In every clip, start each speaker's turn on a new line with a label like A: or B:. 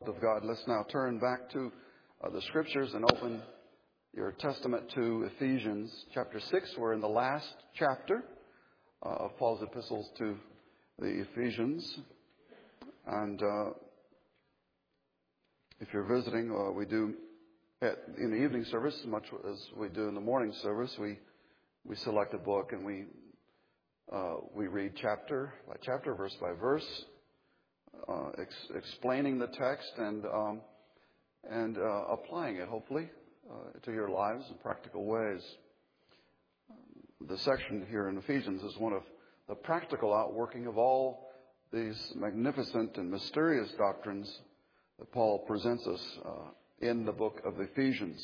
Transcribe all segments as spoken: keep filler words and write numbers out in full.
A: beloved of God. Let's now turn back to uh, the Scriptures and open your Testament to Ephesians chapter six. We're in the last chapter uh, of Paul's epistles to the Ephesians. And uh, if you're visiting, uh, we do at, in the evening service, much as we do in the morning service, we we select a book and we uh, we read chapter by chapter, verse by verse, uh, ex- explaining the text and um, and uh, applying it, hopefully, uh, to your lives in practical ways. The section here in Ephesians is one of the practical outworking of all these magnificent and mysterious doctrines that Paul presents us uh, in the book of Ephesians.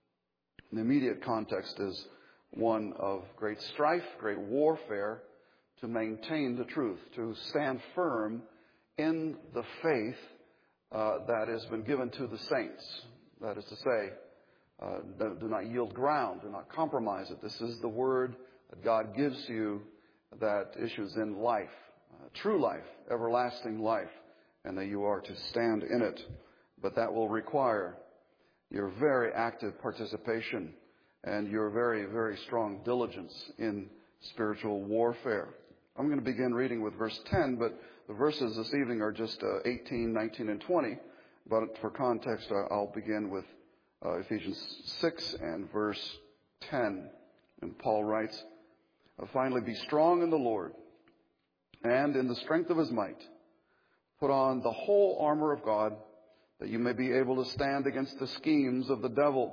A: The immediate context is one of great strife, great warfare to maintain the truth, to stand firm in the faith uh, that has been given to the saints. That is to say, uh, do, do not yield ground, do not compromise it. This is the word that God gives you that issues in life, uh, true life, everlasting life, and that you are to stand in it. But that will require your very active participation and your very, very strong diligence in spiritual warfare. I'm going to begin reading with verse ten, but the verses this evening are just uh, eighteen, nineteen, and twenty. But for context, uh, I'll begin with uh, Ephesians six and verse ten. And Paul writes, "Finally, be strong in the Lord and in the strength of his might. Put on the whole armor of God, that you may be able to stand against the schemes of the devil.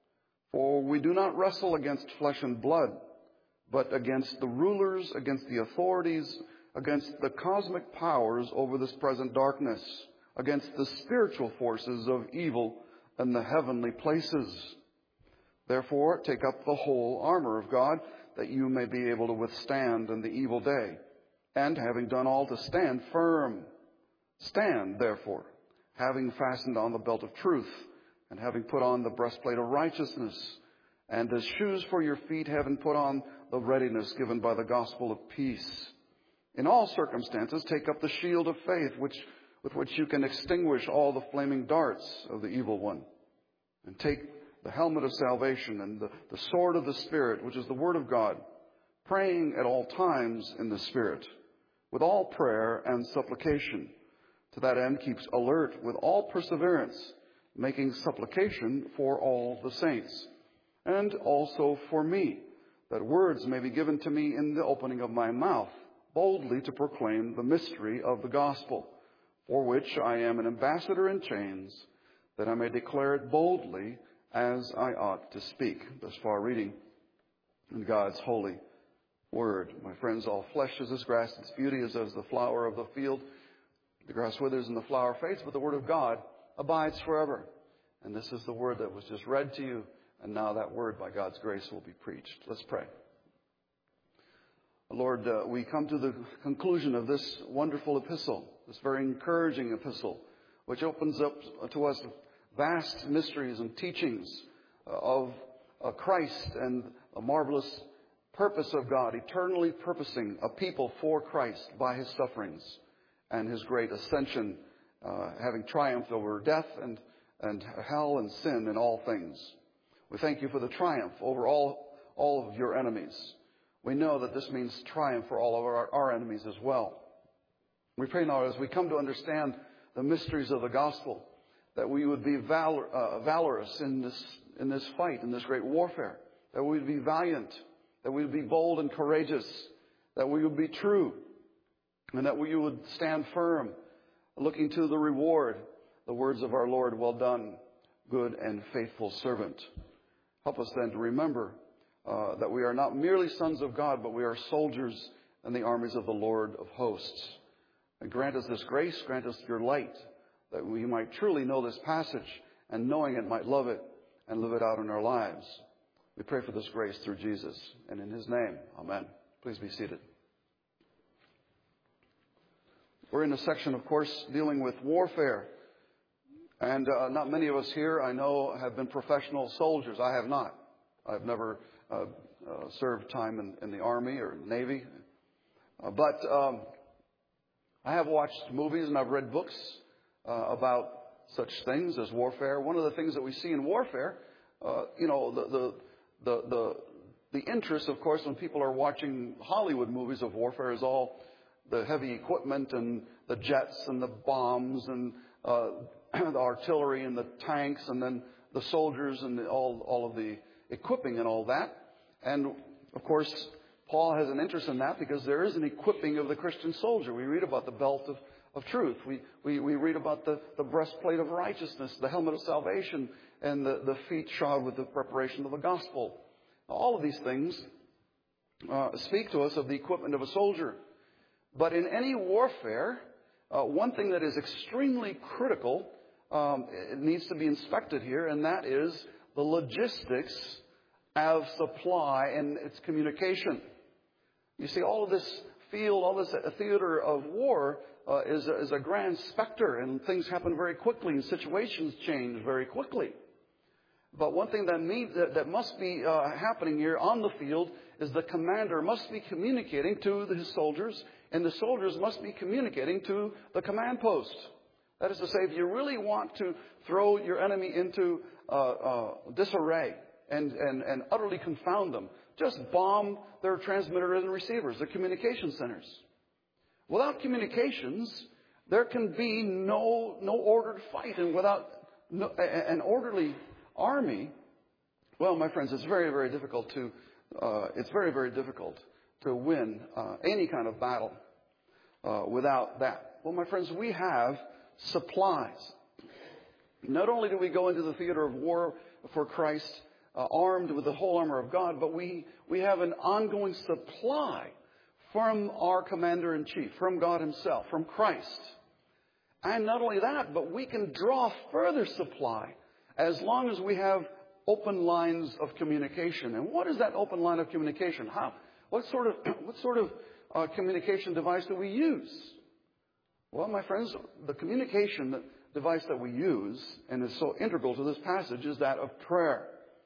A: For we do not wrestle against flesh and blood, but against the rulers, against the authorities, against the cosmic powers over this present darkness, against the spiritual forces of evil in the heavenly places. Therefore, take up the whole armor of God, that you may be able to withstand in the evil day. And having done all, to stand firm. Stand, therefore, having fastened on the belt of truth, and having put on the breastplate of righteousness, and as shoes for your feet, having put on the readiness given by the gospel of peace. In all circumstances, take up the shield of faith, which, with which you can extinguish all the flaming darts of the evil one. And take the helmet of salvation and the, the sword of the Spirit, which is the word of God, praying at all times in the Spirit, with all prayer and supplication. To that end, keeps alert with all perseverance, making supplication for all the saints, and also for me, that words may be given to me in the opening of my mouth, boldly to proclaim the mystery of the gospel, for which I am an ambassador in chains, that I may declare it boldly as I ought to speak." Thus far reading in God's holy word. My friends, all flesh is as grass, its beauty is as the flower of the field. The grass withers and the flower fades, but the word of God abides forever. And this is the word that was just read to you, and now that word, by God's grace, will be preached. Let's pray. Lord, uh, we come to the conclusion of this wonderful epistle, this very encouraging epistle, which opens up to us vast mysteries and teachings uh, of uh, Christ and a marvelous purpose of God, eternally purposing a people for Christ by his sufferings and his great ascension, uh, having triumphed over death and, and hell and sin in all things. We thank you for the triumph over all, all of your enemies. We know that this means triumph for all of our, our enemies as well. We pray now, as we come to understand the mysteries of the gospel, that we would be valor, uh, valorous in this, in this fight, in this great warfare, that we would be valiant, that we would be bold and courageous, that we would be true, and that we would stand firm, looking to the reward, the words of our Lord, "Well done, good and faithful servant." Help us then to remember uh, that we are not merely sons of God, but we are soldiers in the armies of the Lord of hosts. And grant us this grace, grant us your light, that we might truly know this passage, and knowing it might love it and live it out in our lives. We pray for this grace through Jesus, and in his name, amen. Please be seated. We're in a section, of course, dealing with warfare. And uh, not many of us here, I know, have been professional soldiers. I have not. I've never uh, uh, served time in, in the Army or Navy. Uh, but um, I have watched movies and I've read books uh, about such things as warfare. One of the things that we see in warfare, uh, you know, the, the, the, the, the interest, of course, when people are watching Hollywood movies of warfare is all the heavy equipment and the jets and the bombs and uh, the artillery and the tanks and then the soldiers and the, all, all of the equipping and all that. And, of course, Paul has an interest in that because there is an equipping of the Christian soldier. We read about the belt of, of truth. We, we, we read about the, the breastplate of righteousness, the helmet of salvation, and the, the feet shod with the preparation of the gospel. All of these things uh, speak to us of the equipment of a soldier. But in any warfare, uh, one thing that is extremely critical, um, it needs to be inspected here, and that is the logistics of supply and its communication. You see, all of this field, all this theater of war uh, is, a, is a grand specter, and things happen very quickly, and situations change very quickly. But one thing that, need, that, that must be uh, happening here on the field is the commander must be communicating to his soldiers, and the soldiers must be communicating to the command post. That is to say, if you really want to throw your enemy into uh, uh, disarray and, and, and utterly confound them, just bomb their transmitters and receivers, their communication centers. Without communications, there can be no no ordered fight, and without no, an orderly army, well, my friends, it's very, very difficult to uh, it's very, very difficult to win uh, any kind of battle uh, without that. Well, my friends, we have supplies. Not only do we go into the theater of war for Christ uh, armed with the whole armor of God, but we we have an ongoing supply from our commander-in-chief, from God himself, from Christ. And not only that, but we can draw further supply as long as we have open lines of communication. And what is that open line of communication? How? What sort of what sort of uh, communication device do we use? Well, my friends, the communication device that we use, and is so integral to this passage, is that of prayer.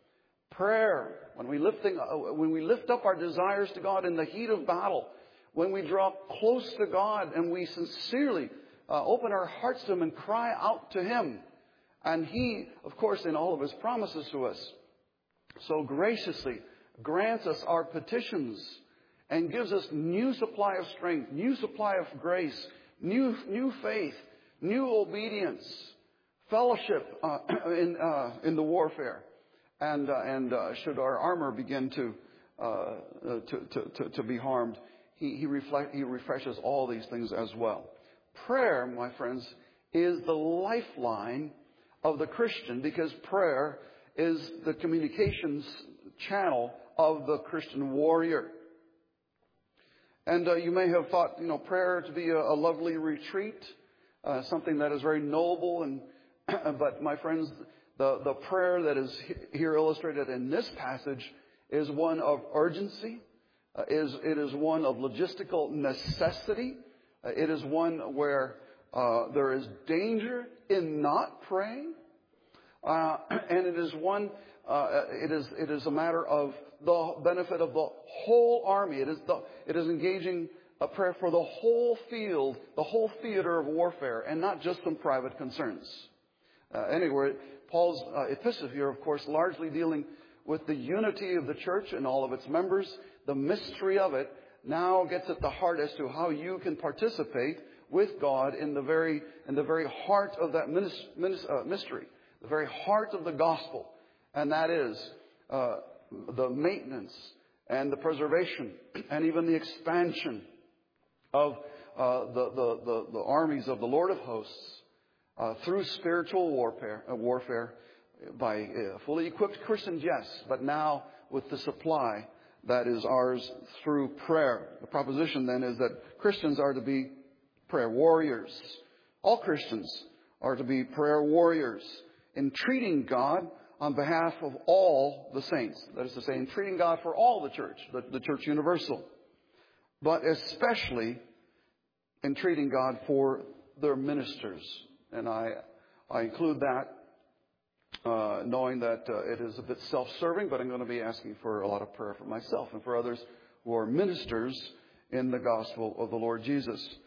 A: Prayer. When we lifting, uh, when we lift up our desires to God in the heat of battle, when we draw close to God and we sincerely uh, open our hearts to Him and cry out to Him, and He, of course, in all of His promises to us, so graciously grants us our petitions and gives us new supply of strength, new supply of grace, new new faith, new obedience, fellowship uh, in uh, in the warfare. And uh, and uh, should our armor begin to, uh, uh, to, to to to be harmed, he he reflect he refreshes all these things as well. Prayer, my friends, is the lifeline of the Christian, because prayer is the communications channel of the Christian warrior. And uh, you may have thought, you know, prayer to be a, a lovely retreat, uh, something that is very noble, and but my friends, The, the prayer that is here illustrated in this passage is one of urgency. Uh, is it is one of logistical necessity. Uh, it is one where uh, there is danger in not praying, uh, and it is one. Uh, it is it is a matter of the benefit of the whole army. It is the it is engaging a prayer for the whole field, the whole theater of warfare, and not just some private concerns. Uh, anyway. Paul's uh, epistle here, of course, largely dealing with the unity of the church and all of its members. The mystery of it now gets at the heart as to how you can participate with God in the very in the very heart of that minis- minis- uh, mystery, the very heart of the gospel, and that is uh, the maintenance and the preservation and even the expansion of uh, the, the the the armies of the Lord of hosts. Uh, through spiritual warfare, uh, warfare by uh, fully equipped Christians, yes, but now with the supply that is ours through prayer. The proposition then is that Christians are to be prayer warriors. All Christians are to be prayer warriors, entreating God on behalf of all the saints. That is to say, entreating God for all the church, the, the church universal, but especially entreating God for their ministers. And I, I include that uh, knowing that uh, it is a bit self-serving, but I'm going to be asking for a lot of prayer for myself and for others who are ministers in the gospel of the Lord Jesus.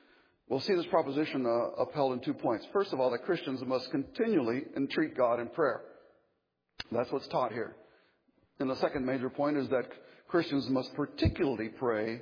A: We'll see this proposition uh, upheld in two points. First of all, that Christians must continually entreat God in prayer. That's what's taught here. And the second major point is that Christians must particularly pray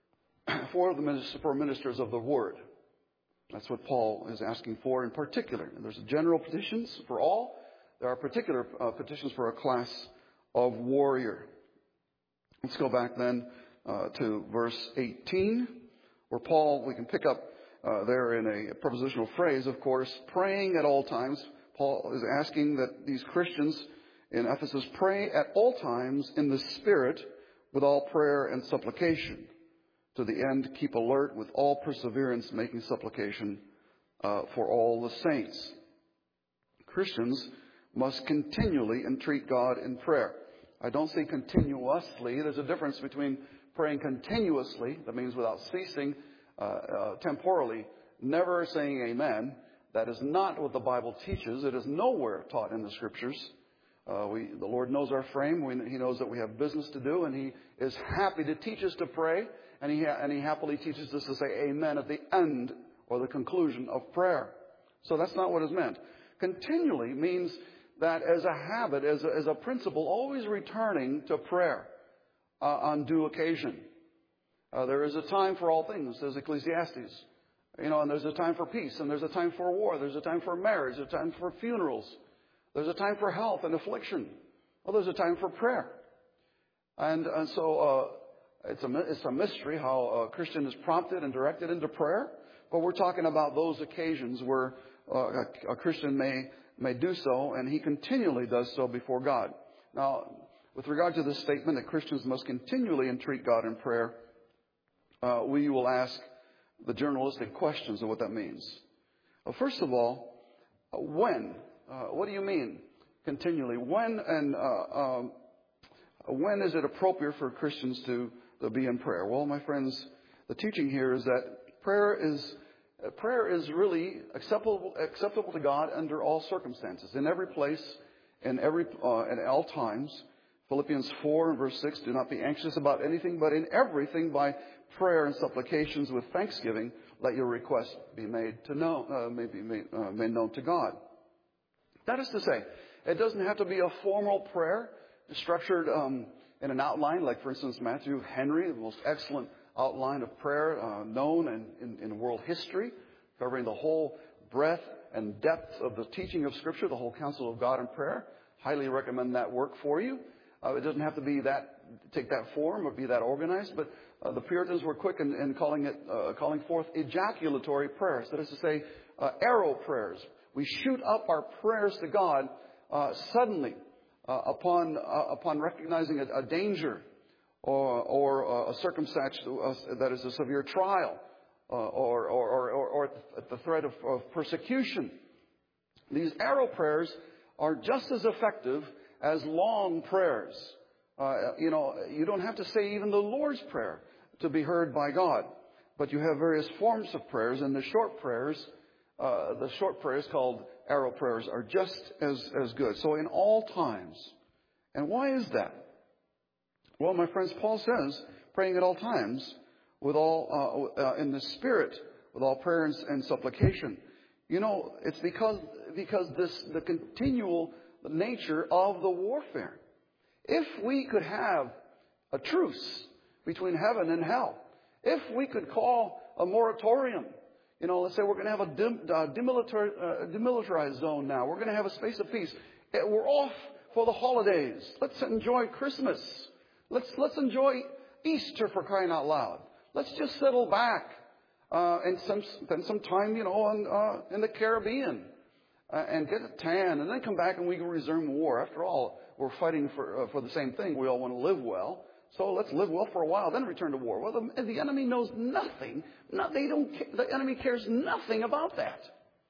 A: for the minister, for ministers of the Word. That's what Paul is asking for in particular. And there's general petitions for all. There are particular uh, petitions for a class of warrior. Let's go back then uh, to verse eighteen, where Paul, we can pick up uh, there in a prepositional phrase, of course, praying at all times. Paul is asking that these Christians in Ephesus pray at all times in the Spirit with all prayer and supplication. To the end, keep alert with all perseverance, making supplication uh, for all the saints. Christians must continually entreat God in prayer. I don't say continuously. There's a difference between praying continuously, that means without ceasing, uh, uh, temporally, never saying amen. That is not what the Bible teaches. It is nowhere taught in the Scriptures. Uh, we, the Lord knows our frame. We, he knows that we have business to do, and He is happy to teach us to pray, and He, ha- and he happily teaches us to say amen at the end or the conclusion of prayer. So that's not what is meant. Continually means that as a habit, as a, as a principle, always returning to prayer uh, on due occasion. Uh, there is a time for all things, says Ecclesiastes. You know, and there's a time for peace, and there's a time for war, there's a time for marriage, there's a time for funerals, there's a time for health and affliction. Well, there's a time for prayer. And, and so uh, it's, a, it's a mystery how a Christian is prompted and directed into prayer. But we're talking about those occasions where uh, a, a Christian may, may do so, and he continually does so before God. Now, with regard to this statement that Christians must continually entreat God in prayer, uh, we will ask the journalistic questions of what that means. Well, first of all, uh, when? Uh, what do you mean continually? When and uh, um, when is it appropriate for Christians to, to be in prayer? Well, my friends, the teaching here is that prayer is uh, prayer is really acceptable acceptable to God under all circumstances, in every place, in every uh, at all times. Philippians four and verse six: do not be anxious about anything, but in everything by prayer and supplications with thanksgiving, let your requests be made to know, uh, may be made, uh, made known to God. That is to say, it doesn't have to be a formal prayer structured um, in an outline, like, for instance, Matthew Henry, the most excellent outline of prayer uh, known in, in, in world history, covering the whole breadth and depth of the teaching of Scripture, the whole counsel of God in prayer. Highly recommend that work for you. Uh, it doesn't have to be that, take that form or be that organized, but uh, the Puritans were quick in, in calling it, uh, calling forth ejaculatory prayers. That is to say, uh, arrow prayers. We shoot up our prayers to God uh, suddenly uh, upon uh, upon recognizing a, a danger or or a circumstance that is a severe trial uh, or, or, or, or at the threat of, of persecution. These arrow prayers are just as effective as long prayers. Uh, you know, you don't have to say even the Lord's Prayer to be heard by God, but you have various forms of prayers, and the short prayers. Uh, the short prayers called arrow prayers are just as, as good. So in all times. And why is that? Well, my friends, Paul says, praying at all times with all, uh, uh, in the Spirit, with all prayers and supplication. You know, it's because, because this, the continual nature of the warfare. If we could have a truce between heaven and hell, if we could call a moratorium, you know, let's say we're going to have a dim, uh, demilitar, uh, demilitarized zone now. We're going to have a space of peace. We're off for the holidays. Let's enjoy Christmas. Let's let's enjoy Easter, for crying out loud. Let's just settle back uh, and some, spend some time, you know, on, uh, in the Caribbean uh, and get a tan, and then come back and we can resume war. After all, we're fighting for uh, for the same thing. We all want to live well. So let's live well for a while, then return to war. Well, the, the enemy knows nothing. No, they don't. The enemy cares nothing about that.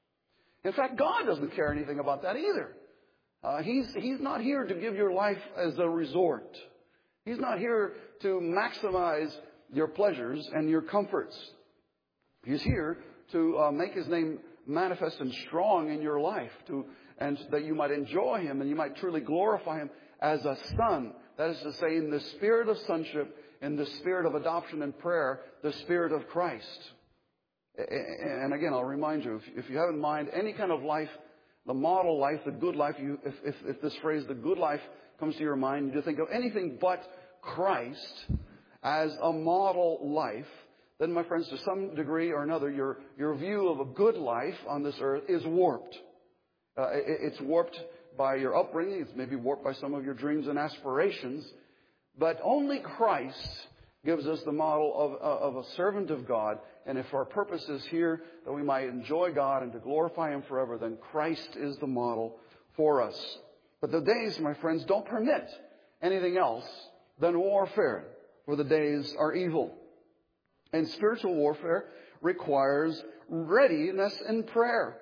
A: In fact, God doesn't care anything about that either. Uh, he's He's not here to give your life as a resort. He's not here to maximize your pleasures and your comforts. He's here to uh, make His name manifest and strong in your life, to and that you might enjoy Him and you might truly glorify Him as a son. That is to say, in the spirit of sonship, in the spirit of adoption and prayer, the Spirit of Christ. And again, I'll remind you, if, if you have in mind any kind of life, the model life, the good life, you, if, if, if this phrase, the good life, comes to your mind, you think of anything but Christ as a model life, then, my friends, to some degree or another, your, your view of a good life on this earth is warped. Uh, it, it's warped by your upbringing. It's maybe warped by some of your dreams and aspirations. But only Christ gives us the model of, of a servant of God. And if our purpose is here that we might enjoy God and to glorify Him forever, then Christ is the model for us. But the days, my friends, don't permit anything else than warfare, for the days are evil. And spiritual warfare requires readiness in prayer.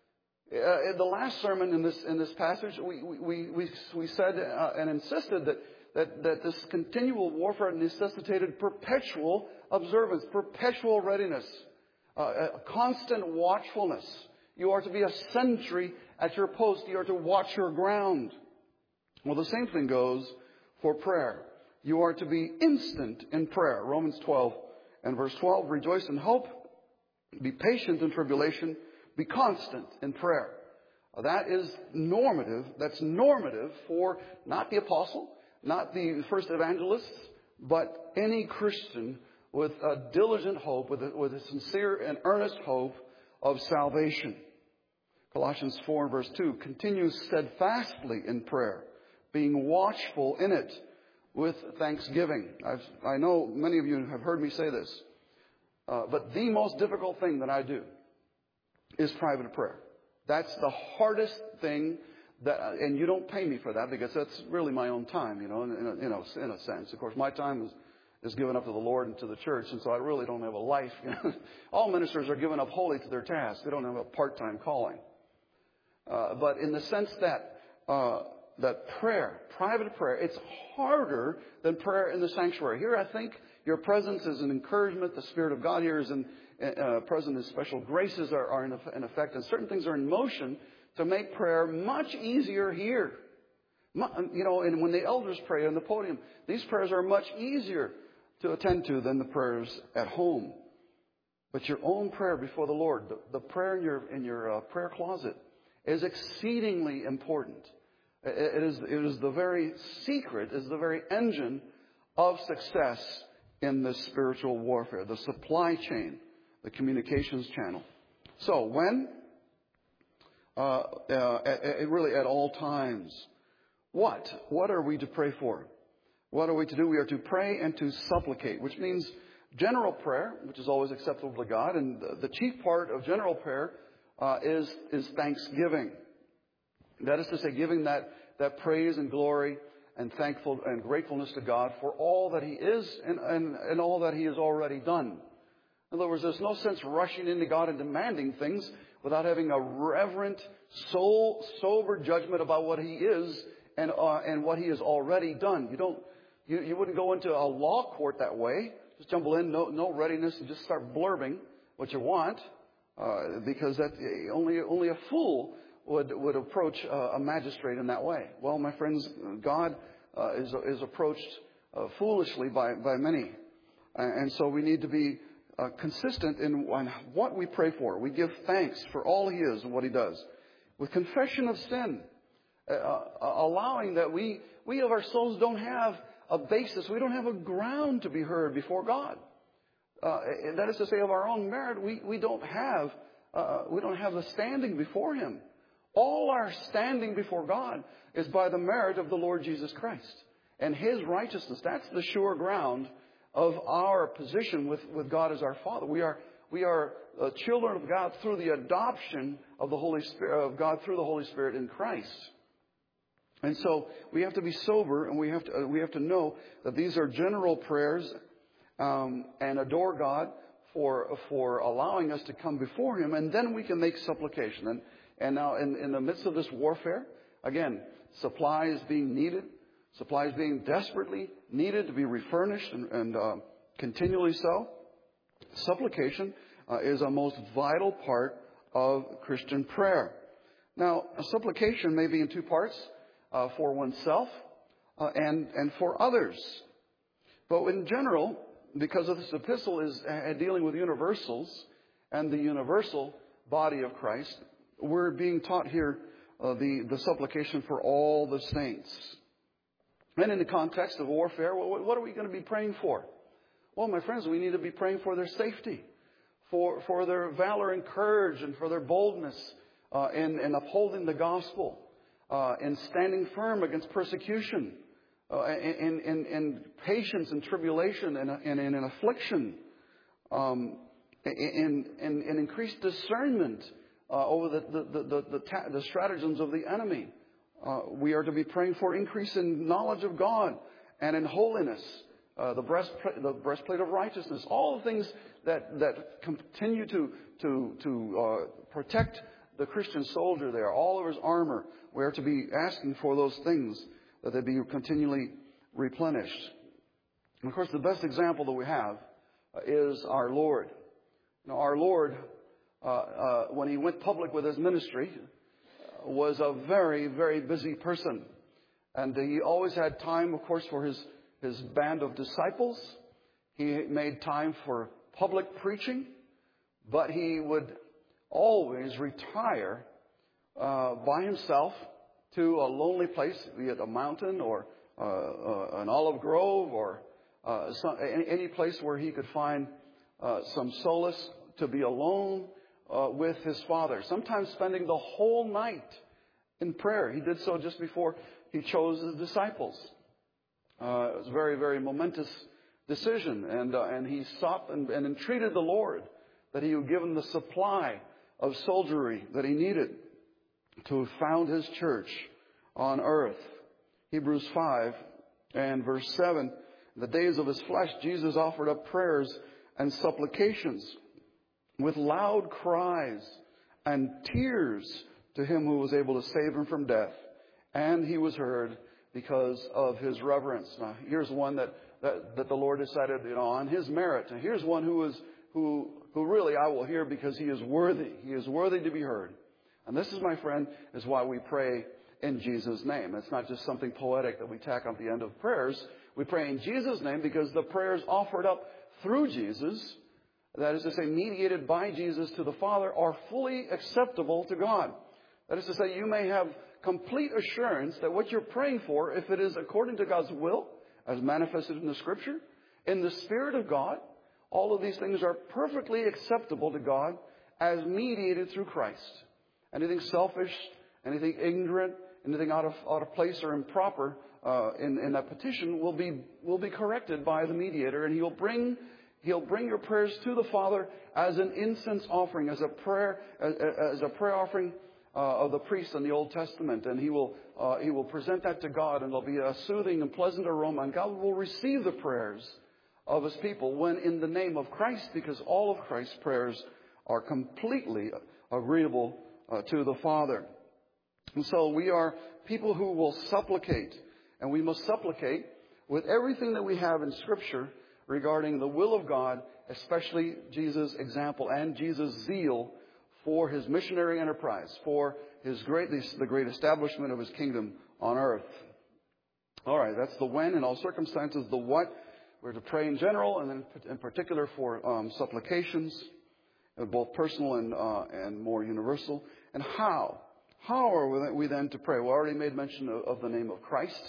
A: Uh, in the last sermon in this in this passage, we we we we said uh, and insisted that, that that this continual warfare necessitated perpetual observance, perpetual readiness, uh, a constant watchfulness. You are to be a sentry at your post. You are to watch your ground. Well, the same thing goes for prayer. You are to be instant in prayer. Romans twelve and verse twelve, rejoice in hope, be patient in tribulation, be constant in prayer. That is normative. That's normative for not the apostle, not the first evangelists, but any Christian with a diligent hope, with a, with a sincere and earnest hope of salvation. Colossians four and verse two, continue steadfastly in prayer, being watchful in it with thanksgiving. I've, I know many of you have heard me say this, uh, but the most difficult thing that I do is private prayer. That's the hardest thing that, and you don't pay me for that because that's really my own time, you know, in a, you know, in a sense. Of course, my time is, is given up to the Lord and to the church, and so I really don't have a life. You know? All ministers are given up wholly to their task. They don't have a part-time calling. Uh, but in the sense that uh, that prayer, private prayer, it's harder than prayer in the sanctuary. Here, I think your presence is an encouragement. The Spirit of God here is in, uh, present. His special graces are, are in, in effect, and certain things are in motion to make prayer much easier here. You know, and when the elders pray on the podium, these prayers are much easier to attend to than the prayers at home. But your own prayer before the Lord, the, the prayer in your in your uh, prayer closet, is exceedingly important. It is, it is the very secret, is the very engine of success in this spiritual warfare, the supply chain, the communications channel. So when, uh, uh, at, at, really at all times, what? What are we to pray for? What are we to do? We are to pray and to supplicate, which means general prayer, which is always acceptable to God. And the, the chief part of general prayer uh, is, is thanksgiving. That is to say, giving that, that praise and glory and thankful and gratefulness to God for all that He is and, and, and all that He has already done. In other words, there's no sense rushing into God and demanding things without having a reverent, soul, sober judgment about what He is and uh, and what He has already done. You don't, you, you wouldn't go into a law court that way. Just jumble in, no, no readiness, and just start blurbing what you want, uh, because that only only a fool would would approach uh, a magistrate in that way. Well, my friends, God uh, is is approached uh, foolishly by by many, and so we need to be uh, consistent in what we pray for. We give thanks for all He is and what He does, with confession of sin, uh, uh, allowing that we we of ourselves don't have a basis, we don't have a ground to be heard before God. Uh, that is to say, of our own merit, we we don't have uh, we don't have the standing before Him. All our standing before God is by the merit of the Lord Jesus Christ and His righteousness. That's the sure ground of our position with, with God as our Father. We are we are uh, children of God through the adoption of the Holy Spirit of God through the Holy Spirit in Christ. And so we have to be sober, and we have to uh, we have to know that these are general prayers, um, and adore God for for allowing us to come before Him, and then we can make supplication. And And now in, in the midst of this warfare, again, supplies being needed, supplies being desperately needed to be refurnished and, and uh, continually so. Supplication uh, is a most vital part of Christian prayer. Now, a supplication may be in two parts, uh, for oneself uh, and, and for others. But in general, because of this epistle is uh, dealing with universals, and the universal body of Christ, we're being taught here uh, the, the supplication for all the saints. And in the context of warfare, well, what are we going to be praying for? Well, my friends, we need to be praying for their safety, for, for their valor and courage, and for their boldness uh, in, in upholding the gospel, uh, in standing firm against persecution, uh, in, in, in patience and tribulation and in, in, in affliction, um, in, in, in increased discernment uh, over the, the, the, the, the, ta- the stratagems of the enemy. Uh, we are to be praying for increase in knowledge of God and in holiness, uh, the breastplate, the breastplate of righteousness, all the things that that continue to to to uh, protect the Christian soldier there, all of his armor. We are to be asking for those things, that they be continually replenished. And of course, the best example that we have uh, is our Lord. Now, our Lord, uh, uh, when he went public with his ministry, was a very, very busy person. And he always had time, of course, for his, his band of disciples. He made time for public preaching. But he would always retire uh, by himself to a lonely place, be it a mountain or uh, uh, an olive grove or uh, some, any, any place where he could find uh, some solace to be alone Uh, with his Father, sometimes spending the whole night in prayer. He did so just before he chose his disciples. Uh, it was a very, very momentous decision, and uh, and he sought and, and entreated the Lord that he would give him the supply of soldiery that he needed to found his church on earth. Hebrews five and verse seven, in the days of his flesh, Jesus offered up prayers and supplications with loud cries and tears to him who was able to save him from death. And he was heard because of his reverence. Now, here's one that, that, that the Lord decided, you know, on his merit. And here's one who is, who, who really I will hear because he is worthy. He is worthy to be heard. And this is, my friend, is why we pray in Jesus' name. It's not just something poetic that we tack on the end of prayers. We pray in Jesus' name because the prayers offered up through Jesus, that is to say, mediated by Jesus to the Father, are fully acceptable to God. That is to say, you may have complete assurance that what you're praying for, if it is according to God's will, as manifested in the Scripture, in the Spirit of God, all of these things are perfectly acceptable to God as mediated through Christ. Anything selfish, anything ignorant, anything out of out of place or improper uh, in, in that petition will be will be corrected by the mediator, and he'll bring He'll bring your prayers to the Father as an incense offering, as a prayer, as, as a prayer offering uh, of the priest in the Old Testament, and he will uh, he will present that to God, and there'll be a soothing and pleasant aroma, and God will receive the prayers of His people when in the name of Christ, because all of Christ's prayers are completely agreeable uh, to the Father. And so we are people who will supplicate, and we must supplicate with everything that we have in Scripture regarding the will of God, especially Jesus' example and Jesus' zeal for His missionary enterprise, for His great, the great establishment of His kingdom on earth. All right, that's the when in all circumstances. The what, we're to pray in general, and then in particular for um, supplications, both personal and uh, and more universal. And how? How are we then to pray? We already made mention of, of the name of Christ.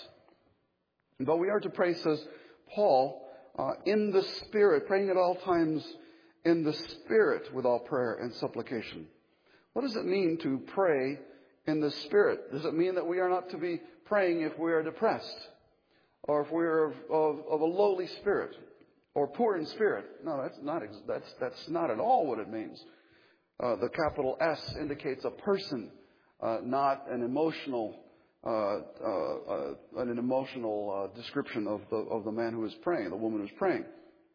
A: But we are to pray, says Paul, Uh, in the Spirit, praying at all times in the Spirit with all prayer and supplication. What does it mean to pray in the Spirit? Does it mean that we are not to be praying if we are depressed, or if we are of, of, of a lowly spirit, or poor in spirit? No, that's not that's that's not at all what it means. Uh, the capital S indicates a person, uh, not an emotional Uh, uh, uh, an emotional uh, description of the of the man who is praying, the woman who is praying.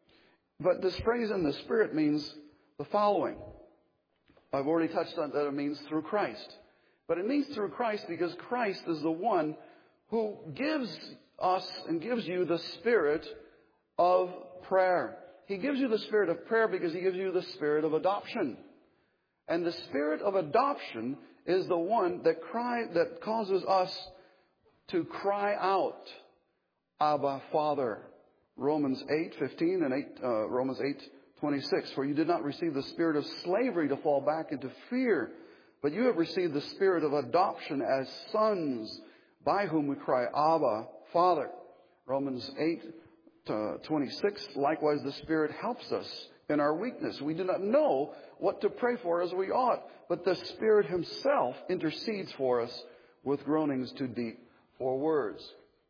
A: But this phrase in the Spirit means the following. I've already touched on that it means through Christ. But it means through Christ because Christ is the one who gives us and gives you the spirit of prayer. He gives you the spirit of prayer because He gives you the spirit of adoption. And the spirit of adoption is the one that cry that causes us to cry out, Abba, Father. Romans eight fifteen and eight, uh, Romans eight twenty-six, for you did not receive the spirit of slavery to fall back into fear, but you have received the spirit of adoption as sons, by whom we cry, Abba, Father. Romans eight twenty-six, likewise the Spirit helps us in our weakness. We do not know what to pray for as we ought, but the Spirit Himself intercedes for us with groanings too deep for words.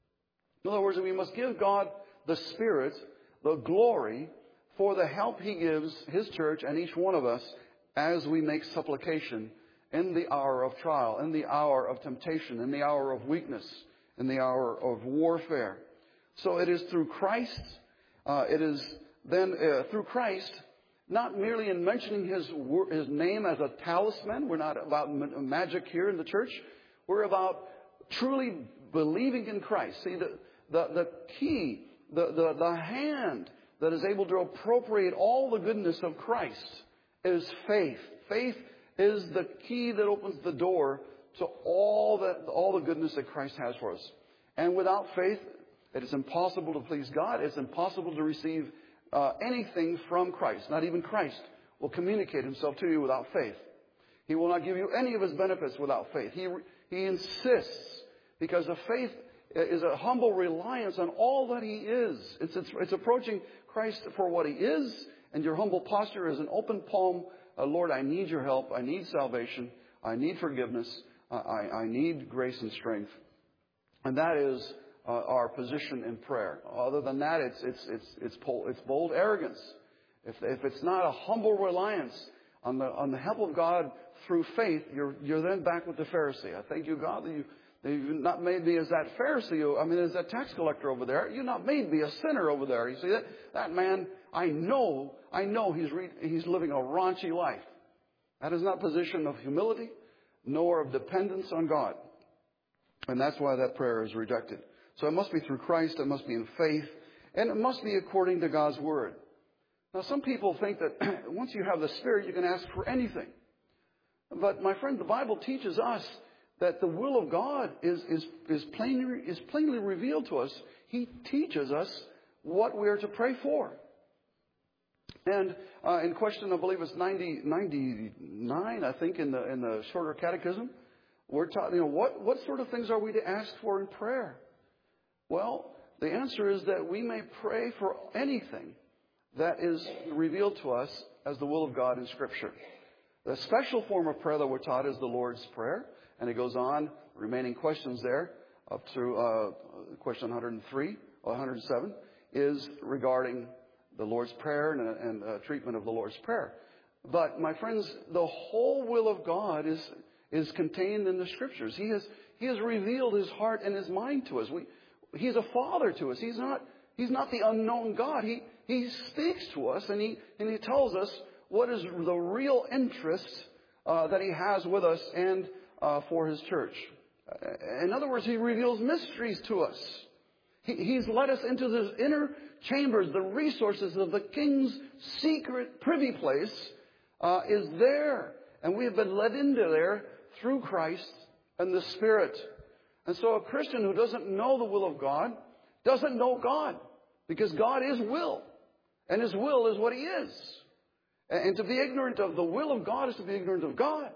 A: In other words, we must give God the Spirit, the glory, for the help He gives His church and each one of us as we make supplication in the hour of trial, in the hour of temptation, in the hour of weakness, in the hour of warfare. So it is through Christ, uh, it is then uh, through Christ, not merely in mentioning His His name as a talisman. We're not about magic here in the church. We're about truly believing in Christ. See, the, the, the key, the, the, the hand that is able to appropriate all the goodness of Christ is faith. Faith is the key that opens the door to all that, all the goodness that Christ has for us. And without faith, it is impossible to please God. It's impossible to receive uh, anything from Christ. Not even Christ will communicate Himself to you without faith. He will not give you any of His benefits without faith. He, he insists, because the faith is a humble reliance on all that He is. It's, it's, it's approaching Christ for what He is, and your humble posture is an open palm. Uh, Lord, I need your help. I need salvation. I need forgiveness. Uh, I, I need grace and strength. And that is uh, our position in prayer. Other than that, it's it's it's it's, pol- it's bold arrogance. If if it's not a humble reliance on the on the help of God through faith, you're you're then back with the Pharisee. I thank you, God, that you that you've not made me as that Pharisee. I mean, as that tax collector over there. You've not made me a sinner over there. You see that that man. I know I know he's re- he's living a raunchy life. That is not a position of humility, nor of dependence on God. And that's why that prayer is rejected. So it must be through Christ, it must be in faith, and it must be according to God's Word. Now, some people think that once you have the Spirit, you can ask for anything. But, my friend, the Bible teaches us that the will of God is, is, is, plainly, is plainly revealed to us. He teaches us what we are to pray for. And uh, in question, I believe it's ninety, ninety-nine, I think, in the in the Shorter Catechism, we're taught, you know, what, what sort of things are we to ask for in prayer? Well, the answer is that we may pray for anything that is revealed to us as the will of God in Scripture. The special form of prayer that we're taught is the Lord's Prayer. And it goes on, remaining questions there, up to uh, question one hundred three or one hundred seven, is regarding the Lord's Prayer and, and uh, treatment of the Lord's Prayer. But, my friends, the whole will of God is is contained in the Scriptures. He has He has revealed His heart and His mind to us. We, He's a Father to us. He's not He's not the unknown God. He He speaks to us, and He and He tells us what is the real interest uh, that He has with us and uh, for His church. In other words, He reveals mysteries to us. He, he's led us into the inner chambers. The resources of the King's secret privy place uh, is there. And we have been led into there through Christ and the Spirit. And so a Christian who doesn't know the will of God doesn't know God, because God is will. And His will is what He is. And to be ignorant of the will of God is to be ignorant of God.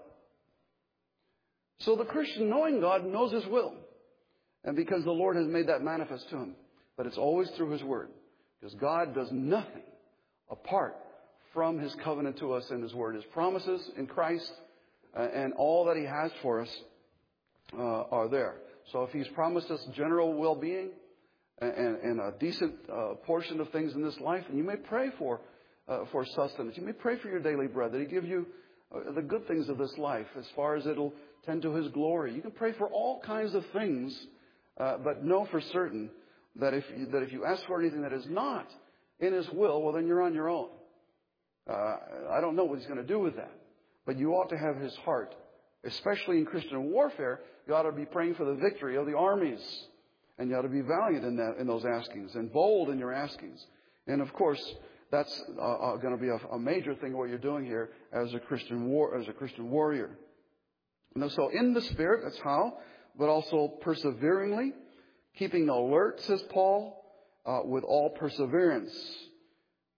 A: So the Christian, knowing God, knows His will. And because the Lord has made that manifest to him. But it's always through His Word. Because God does nothing apart from His covenant to us in His Word. His promises in Christ uh, and all that He has for us uh, are there. So if He's promised us general well-being and, and a decent uh, portion of things in this life, and you may pray for uh, for sustenance. You may pray for your daily bread, that He give you uh, the good things of this life as far as it'll tend to His glory. You can pray for all kinds of things, uh, but know for certain that if you, that if you ask for anything that is not in His will, well, then you're on your own. Uh, I don't know what He's going to do with that. But you ought to have His heart. Especially in Christian warfare, you ought to be praying for the victory of the armies. And you ought to be valiant in that, in those askings, and bold in your askings. And of course, that's uh, uh, going to be a, a major thing what you're doing here as a Christian war, as a Christian warrior. And so in the Spirit, that's how, but also perseveringly, keeping alert, says Paul, uh, with all perseverance.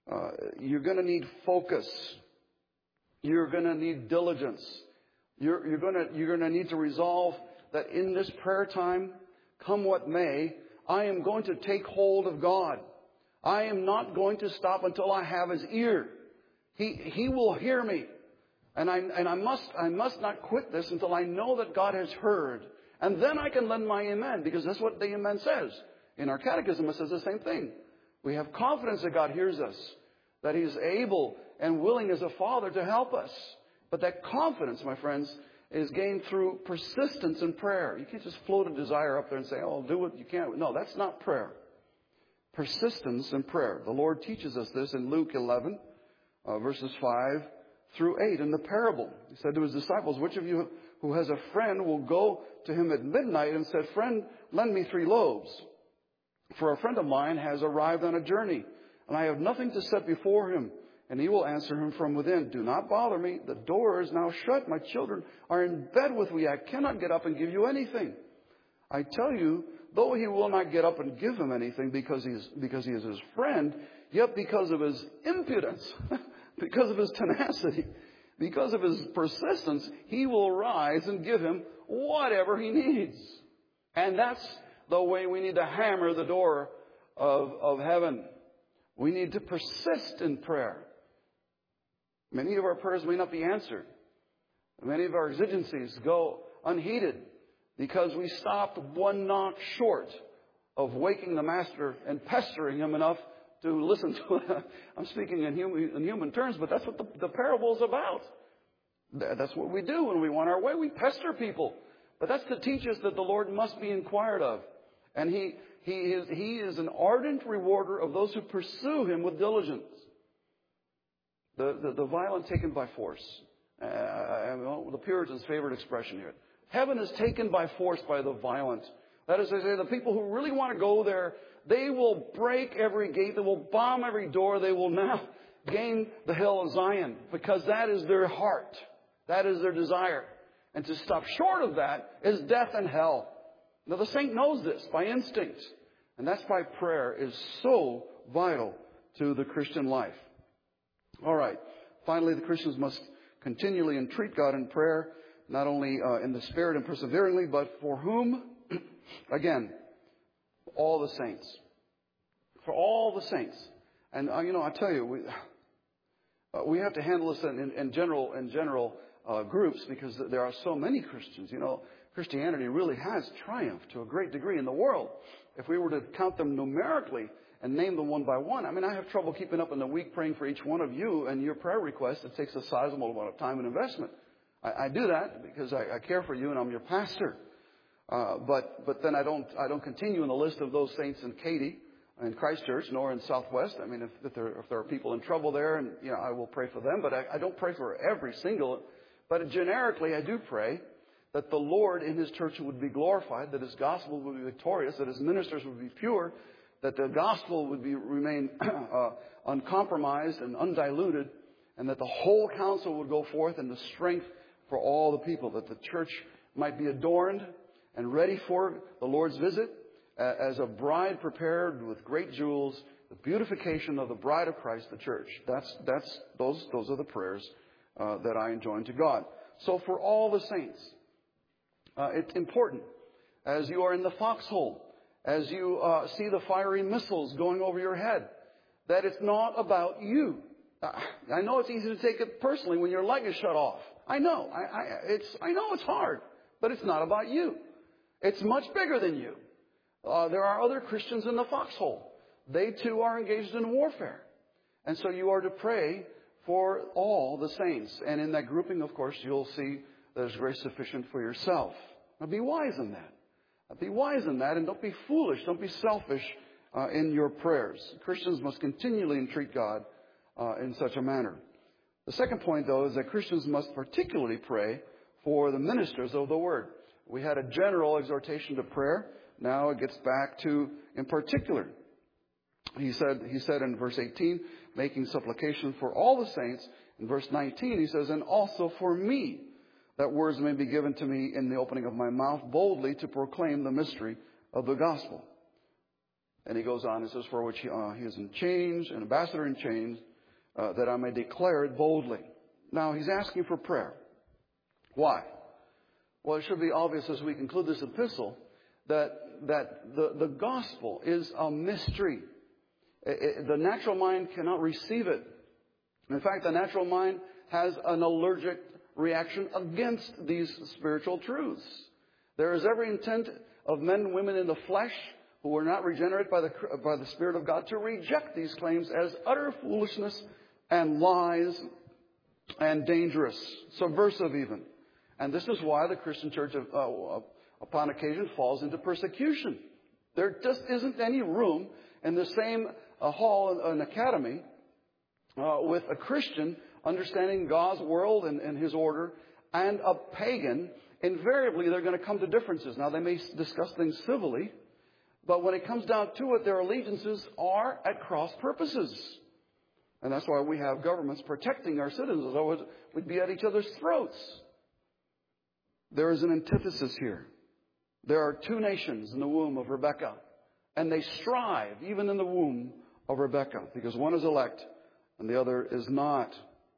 A: Uh, you're going to need focus. You're going to need diligence. You're, you're going to, you're going to need to resolve that in this prayer time, come what may, I am going to take hold of God. I am not going to stop until I have His ear. He, He will hear me. And I, and I must, I must not quit this until I know that God has heard. And then I can lend my amen, because that's what the amen says. In our catechism, it says the same thing. We have confidence that God hears us, that He is able and willing as a Father to help us. But that confidence, my friends, is gained through persistence in prayer. You can't just float a desire up there and say, oh, do what you can. No, that's not prayer. Persistence in prayer. The Lord teaches us this in Luke eleven, uh, verses five through eight in the parable. He said to His disciples, which of you who has a friend will go to him at midnight and said, friend, lend me three loaves. For a friend of mine has arrived on a journey, and I have nothing to set before him. And he will answer him from within, do not bother me. The door is now shut. My children are in bed with me. I cannot get up and give you anything. I tell you, though he will not get up and give him anything because he is, because he is his friend, yet because of his impudence, because of his tenacity, because of his persistence, he will rise and give him whatever he needs. And that's the way we need to hammer the door of, of heaven. We need to persist in prayer. Many of our prayers may not be answered. Many of our exigencies go unheeded because we stopped one knock short of waking the Master and pestering Him enough to listen to it. I'm speaking in human, in human terms, but that's what the, the parable is about. That's what we do when we want our way. We pester people. But that's to teach us that the Lord must be inquired of. And He, he, is, he is an ardent rewarder of those who pursue Him with diligence. The, the, the violent taken by force. Uh, the Puritans' favorite expression here. Heaven is taken by force by the violent. That is to say, the people who really want to go there, they will break every gate. They will bomb every door. They will now gain the hill of Zion, because that is their heart. That is their desire. And to stop short of that is death and hell. Now, the saint knows this by instinct. And that's why prayer is so vital to the Christian life. All right. Finally, the Christians must continually entreat God in prayer, not only uh, in the Spirit and perseveringly, but for whom? Again, all the saints. For all the saints. And, uh, you know, I tell you, we, uh, we have to handle this in, in, in general, in general uh, groups, because there are so many Christians. You know, Christianity really has triumphed to a great degree in the world. If we were to count them numerically and name them one by one, I mean, I have trouble keeping up in the week praying for each one of you and your prayer requests. It takes a sizable amount of time and investment. I, I do that because I, I care for you and I'm your pastor. Uh, but but then I don't I don't continue in the list of those saints in Katy, in Christchurch, nor in Southwest. I mean, if, if there if there are people in trouble there, and you know, I will pray for them. But I, I don't pray for every single. But generically, I do pray that the Lord in His church would be glorified, that His gospel would be victorious, that His ministers would be pure, that the gospel would be remain uh, uncompromised and undiluted, and that the whole counsel would go forth in the strength for all the people, that the church might be adorned and ready for the Lord's visit uh, as a bride prepared with great jewels, the beautification of the bride of Christ, the church. That's that's those those are the prayers uh, that I enjoin to God. So for all the saints, uh, it's important as you are in the foxhole, as you uh, see the fiery missiles going over your head, that it's not about you. Uh, I know it's easy to take it personally when your leg is shut off. I know. I, I, it's, I know it's hard, but it's not about you. It's much bigger than you. Uh, there are other Christians in the foxhole. They too are engaged in warfare. And so you are to pray for all the saints. And in that grouping, of course, you'll see there's grace sufficient for yourself. Now be wise in that. Be wise in that, and don't be foolish. Don't be selfish uh, in your prayers. Christians must continually entreat God uh, in such a manner. The second point, though, is that Christians must particularly pray for the ministers of the Word. We had a general exhortation to prayer. Now it gets back to in particular. He said, he said in verse eighteen, making supplication for all the saints. In verse nineteen, he says, and also for me, that words may be given to me in the opening of my mouth boldly to proclaim the mystery of the gospel. And he goes on and says, for which he, uh, he is in chains, an ambassador in chains, uh, that I may declare it boldly. Now, he's asking for prayer. Why? Well, it should be obvious as we conclude this epistle that, that the, the gospel is a mystery. It, it, the natural mind cannot receive it. In fact, the natural mind has an allergic reaction against these spiritual truths. There is every intent of men and women in the flesh who are not regenerate by the, by the Spirit of God to reject these claims as utter foolishness and lies and dangerous, subversive even. And this is why the Christian church, uh, upon occasion, falls into persecution. There just isn't any room in the same uh, hall, an academy, uh, with a Christian understanding God's world and, and His order, and a pagan. Invariably, they're going to come to differences. Now, they may discuss things civilly, but when it comes down to it, their allegiances are at cross purposes. And that's why we have governments protecting our citizens. Otherwise, we'd be at each other's throats. There is an antithesis here. There are two nations in the womb of Rebekah, and they strive even in the womb of Rebekah, because one is elect and the other is not.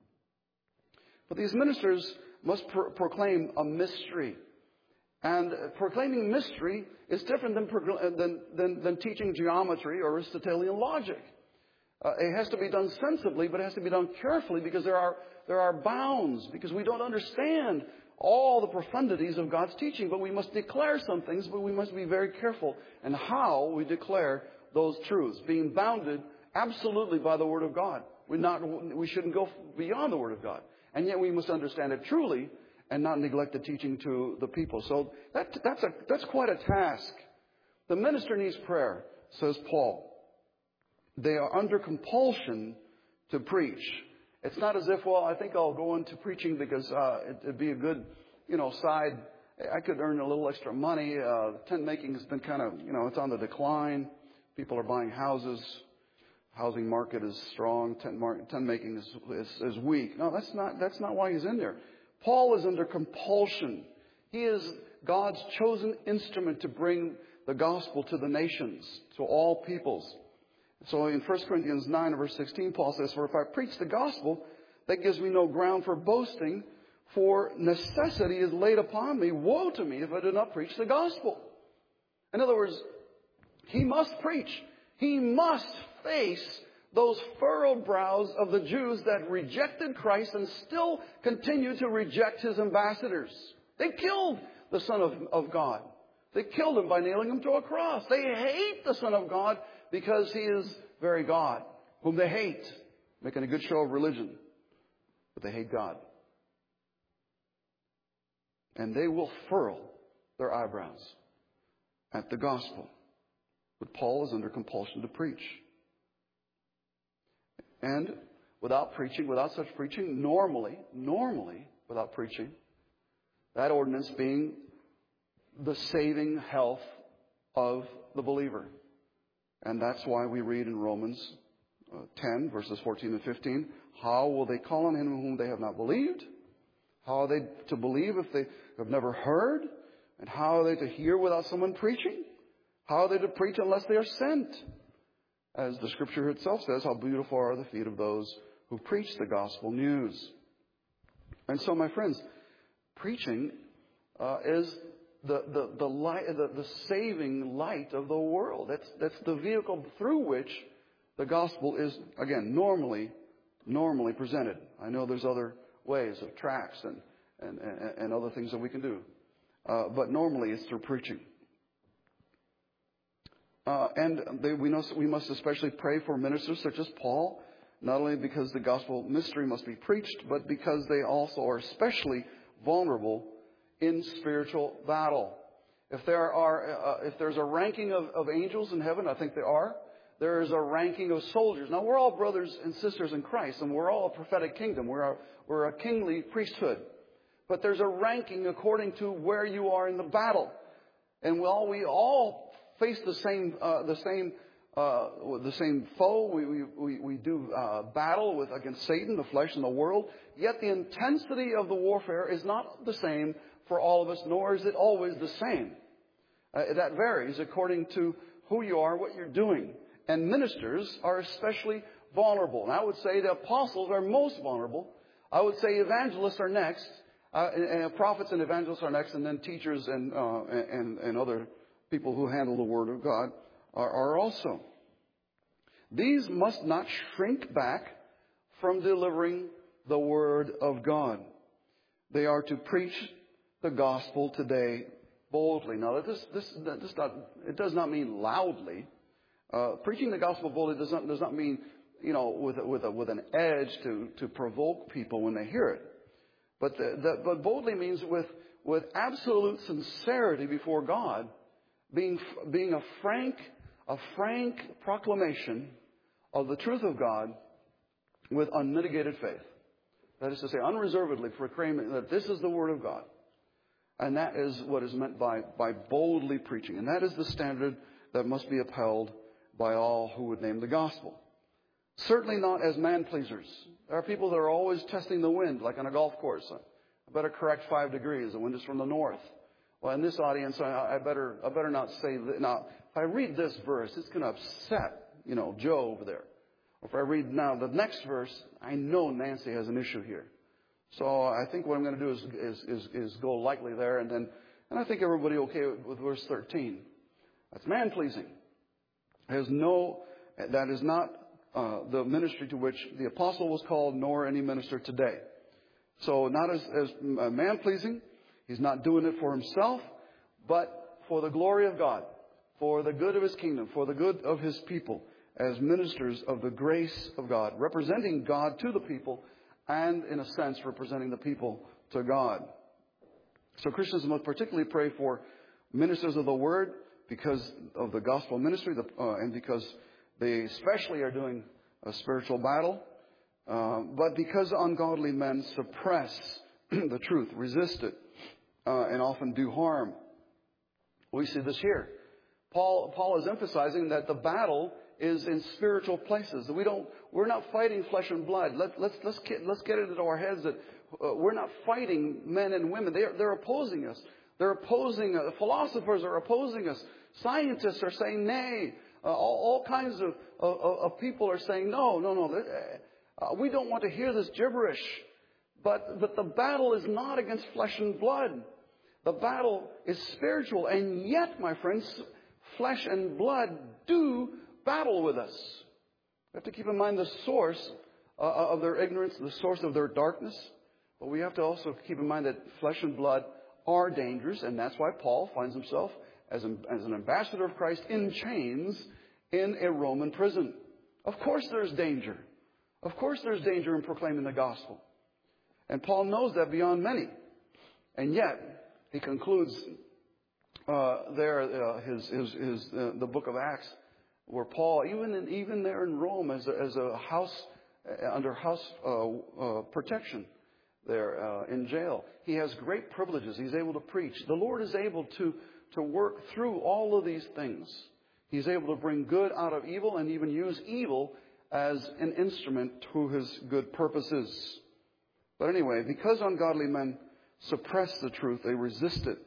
A: But these ministers must pro- proclaim a mystery. And proclaiming mystery is different than, than, than, than teaching geometry or Aristotelian logic. Uh, it has to be done sensibly, but it has to be done carefully, because there are, there are bounds, because we don't understand all the profundities of God's teaching. But we must declare some things, but we must be very careful in how we declare those truths, being bounded absolutely by the Word of God. We're not, we shouldn't go beyond the Word of God. And yet we must understand it truly and not neglect the teaching to the people. So that, that's, a, that's quite a task. The minister needs prayer, says Paul. They are under compulsion to preach. It's not as if, well, I think I'll go into preaching because uh, it, it'd be a good, you know, side. I could earn a little extra money. Uh, tent making has been kind of, you know, it's on the decline. People are buying houses. Housing market is strong. Tent, market, tent making is, is, is weak. No, that's not, that's not why he's in there. Paul is under compulsion. He is God's chosen instrument to bring the gospel to the nations, to all peoples. So in First Corinthians nine, verse sixteen, Paul says, for if I preach the gospel, that gives me no ground for boasting, for necessity is laid upon me. Woe to me if I do not preach the gospel. In other words, he must preach. He must face those furrowed brows of the Jews that rejected Christ and still continue to reject His ambassadors. They killed the Son of, of God. They killed Him by nailing Him to a cross. They hate the Son of God because He is very God, whom they hate, making a good show of religion. But they hate God. And they will furrow their eyebrows at the gospel. But Paul is under compulsion to preach. And without preaching, without such preaching, normally, normally, without preaching, that ordinance being the saving health of the believer. And that's why we read in Romans uh, ten, verses fourteen and fifteen, how will they call on Him whom they have not believed? How are they to believe if they have never heard? And how are they to hear without someone preaching? How are they to preach unless they are sent? As the Scripture itself says, how beautiful are the feet of those who preach the gospel news. And so, my friends, preaching uh, is the the the, light, the the saving light of the world. That's that's the vehicle through which the gospel is, again, normally normally presented. I know there's other ways of tracts and and, and, and other things that we can do, uh, but normally it's through preaching. Uh, and they, we, know, we must especially pray for ministers such as Paul, not only because the gospel mystery must be preached, but because they also are especially vulnerable in spiritual battle. If there are, uh, if there's a ranking of, of angels in heaven, I think there are, there is a ranking of soldiers. Now, we're all brothers and sisters in Christ, and we're all a prophetic kingdom. We're a, we're a kingly priesthood. But there's a ranking according to where you are in the battle. And while we all face the same, uh, the same, uh, the same foe. We we we, we do uh, battle with against Satan, the flesh, and the world. Yet the intensity of the warfare is not the same for all of us, nor is it always the same. Uh, that varies according to who you are, what you're doing. And ministers are especially vulnerable. And I would say the apostles are most vulnerable. I would say evangelists are next. Uh, and, and prophets and evangelists are next. And then teachers and, uh, and, and other people who handle the Word of God are, are also. These must not shrink back from delivering the Word of God. They are to preach the gospel today boldly. Now, this, this, this not, it does not mean loudly. Uh, preaching the gospel boldly does not, does not mean, you know, with, a, with, a, with an edge to, to provoke people when they hear it. But, the, the, but boldly means with, with absolute sincerity before God, being, being a frank, a frank proclamation of the truth of God with unmitigated faith. That is to say, unreservedly proclaiming that this is the Word of God. And that is what is meant by, by boldly preaching. And that is the standard that must be upheld by all who would name the gospel. Certainly not as man-pleasers. There are people that are always testing the wind, like on a golf course. I better correct five degrees. The wind is from the north. Well, in this audience, I, I better I better not say that. Now, if I read this verse, it's going to upset, you know, Joe over there. Or if I read now the next verse, I know Nancy has an issue here. So I think what I'm going to do is is is, is go lightly there, and then and I think everybody okay with, with verse thirteen. That's man-pleasing. Has no that is not uh, the ministry to which the apostle was called, nor any minister today. So not as, as man-pleasing. He's not doing it for himself, but for the glory of God, for the good of His kingdom, for the good of His people, as ministers of the grace of God, representing God to the people, and in a sense representing the people to God. So Christians must particularly pray for ministers of the Word because of the gospel ministry, the, uh, and because they especially are doing a spiritual battle, uh, but because ungodly men suppress the truth, resist it, uh, and often do harm. We see this here. Paul, Paul is emphasizing that the battle is in spiritual places. We don't, we're not fighting flesh and blood. Let, let's, let's get, let's get it into our heads that uh, we're not fighting men and women. They're, they're opposing us. They're opposing, uh, philosophers are opposing us. Scientists are saying nay. Uh, all, all kinds of, of, of people are saying no, no, no. Uh, we don't want to hear this gibberish. But, but the battle is not against flesh and blood. The battle is spiritual. And yet, my friends, flesh and blood do battle with us. We have to keep in mind the source uh, of their ignorance, the source of their darkness. But we have to also keep in mind that flesh and blood are dangerous. And that's why Paul finds himself as an, as an ambassador of Christ in chains in a Roman prison. Of course there's danger. Of course there's danger in proclaiming the gospel. And Paul knows that beyond many. And yet, he concludes uh, there uh, his, his, his, uh, the book of Acts, where Paul, even in, even there in Rome, as a, as a house, uh, under house uh, uh, protection there uh, in jail, he has great privileges. He's able to preach. The Lord is able to, to work through all of these things. He's able to bring good out of evil and even use evil as an instrument to His good purposes. But anyway, because ungodly men suppress the truth, they resist it.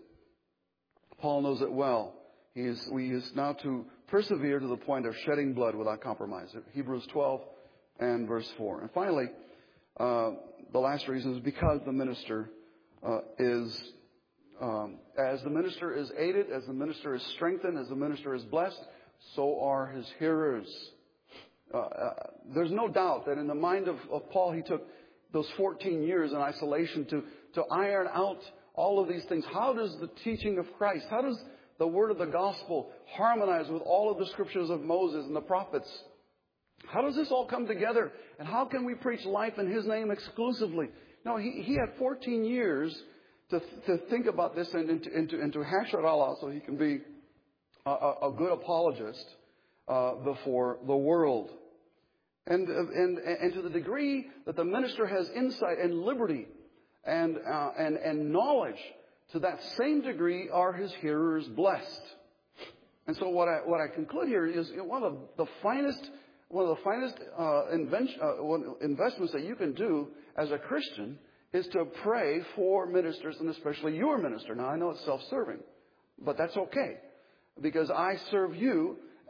A: Paul knows it well. He is, he is now to persevere to the point of shedding blood without compromise. Hebrews twelve and verse four. And finally, uh, the last reason is because the minister uh, is, um, as the minister is aided, as the minister is strengthened, as the minister is blessed, so are his hearers. Uh, uh, there's no doubt that in the mind of, of Paul, he took those fourteen years in isolation to, to iron out all of these things. How does the teaching of Christ, how does the word of the gospel harmonize with all of the scriptures of Moses and the prophets? How does this all come together? And how can we preach life in His name exclusively? No, he, he had fourteen years to, to think about this and, and, to, and, to, and to hash it all out so he can be a, a good apologist uh, before the world. And, and, and to the degree that the minister has insight and liberty and, uh, and, and knowledge, to that same degree are his hearers blessed. And so what I, what I conclude here is one of the finest, one of the finest uh, invention, uh, investments that you can do as a Christian is to pray for ministers, and especially your minister. Now, I know it's self-serving, but that's okay, because I serve you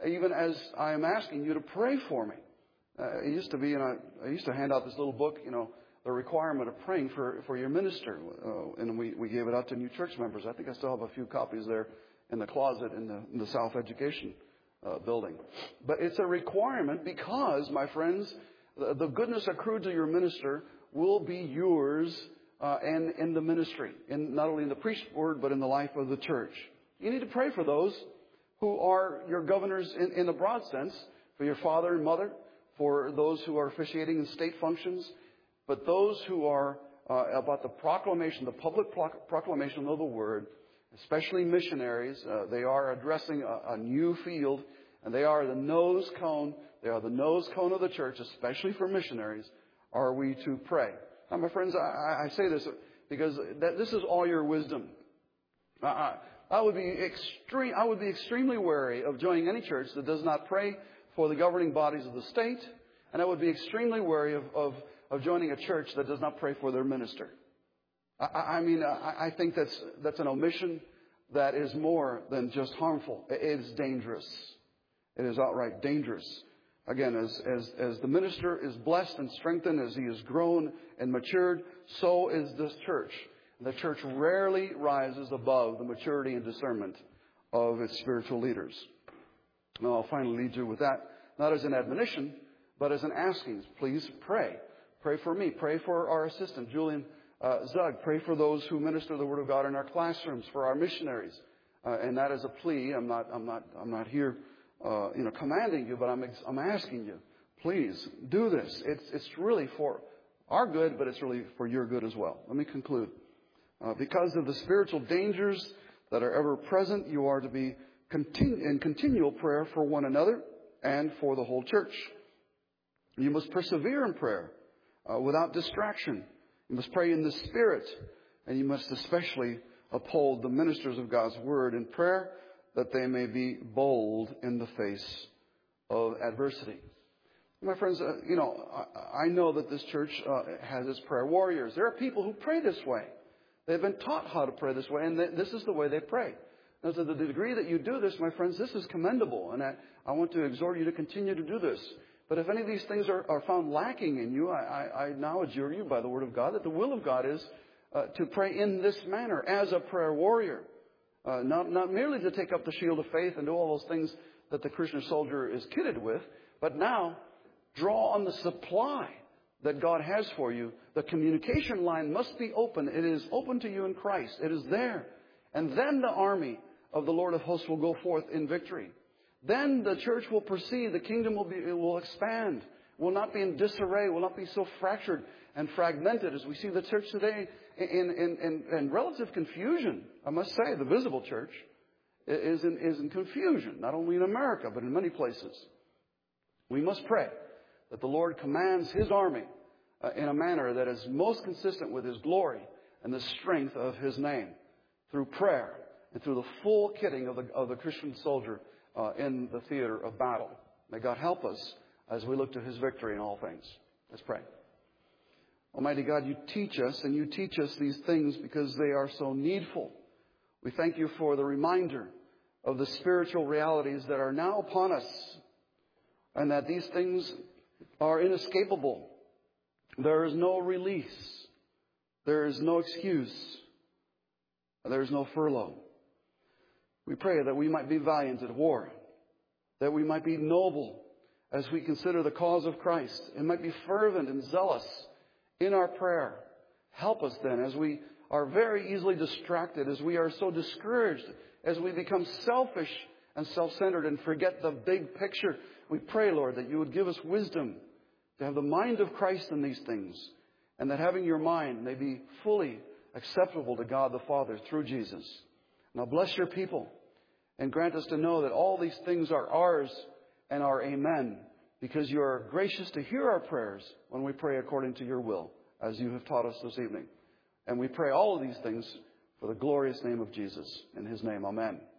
A: even as I am asking you to pray for me. Uh, it used to be, and I, I used to hand out this little book, you know, the requirement of praying for, for your minister. Uh, and we, we gave it out to new church members. I think I still have a few copies there in the closet in the, in the South Education uh, building. But it's a requirement because, my friends, the, the goodness accrued to your minister will be yours uh, and in the ministry, in not only in the preached word, but in the life of the church. You need to pray for those who are your governors in, in the broad sense, for your father and mother, for those who are officiating in state functions, but those who are uh, about the proclamation, the public pro- proclamation of the word, especially missionaries. Uh, they are addressing a, a new field, and they are the nose cone. They are the nose cone of the church, especially for missionaries. Are we to pray? Now, my friends, I, I say this because that, this is all your wisdom. I, I would be extreme. I would be extremely wary of joining any church that does not pray for the governing bodies of the state, and I would be extremely wary of, of, of joining a church that does not pray for their minister. I, I mean, I, I think that's that's an omission that is more than just harmful. It is dangerous. It is outright dangerous. Again, as, as, as the minister is blessed and strengthened, as he has grown and matured, so is this church. The church rarely rises above the maturity and discernment of its spiritual leaders. Now, I'll finally lead you with that, not as an admonition, but as an asking. Please pray. Pray for me. Pray for our assistant, Julian uh, Zug. Pray for those who minister the Word of God in our classrooms, for our missionaries. Uh, and that is a plea. I'm not, I'm not, I'm not here Uh, you know, commanding you, but I'm I'm asking you, please do this. It's it's really for our good, but it's really for your good as well. Let me conclude. Uh, because of the spiritual dangers that are ever present, you are to be continu- in continual prayer for one another and for the whole church. You must persevere in prayer uh, without distraction. You must pray in the Spirit, and you must especially uphold the ministers of God's Word in prayer, that they may be bold in the face of adversity. My friends, uh, you know, I, I know that this church uh, has its prayer warriors. There are people who pray this way. They've been taught how to pray this way, and th- this is the way they pray. Now, to the degree that you do this, my friends, this is commendable, and I, I want to exhort you to continue to do this. But if any of these things are, are found lacking in you, I, I, I now adjure you by the Word of God that the will of God is uh, to pray in this manner as a prayer warrior. Uh, not, not merely to take up the shield of faith and do all those things that the Christian soldier is kitted with, but now draw on the supply that God has for you. The communication line must be open. It is open to you in Christ. It is there. And then the army of the Lord of hosts will go forth in victory. Then the church will proceed. The kingdom will be, it will expand. Will not be in disarray. Will not be so fractured and fragmented as we see the church today in, in, in, in relative confusion. I must say, the visible church is in, is in confusion, not only in America, but in many places. We must pray that the Lord commands His army uh, in a manner that is most consistent with His glory and the strength of His name, through prayer and through the full kitting of the, of the Christian soldier uh, in the theater of battle. May God help us as we look to His victory in all things. Let's pray. Almighty God, you teach us, and you teach us these things because they are so needful. We thank you for the reminder of the spiritual realities that are now upon us, and that these things are inescapable. There is no release. There is no excuse. There is no furlough. We pray that we might be valiant at war, that we might be noble as we consider the cause of Christ, and might be fervent and zealous in our prayer. Help us then as we are very easily distracted, as we are so discouraged, as we become selfish and self-centered and forget the big picture. We pray, Lord, that you would give us wisdom to have the mind of Christ in these things, and that having your mind may be fully acceptable to God the Father through Jesus. Now bless your people and grant us to know that all these things are ours and are amen, because you are gracious to hear our prayers when we pray according to your will, as you have taught us this evening. And we pray all of these things for the glorious name of Jesus. In His name, amen.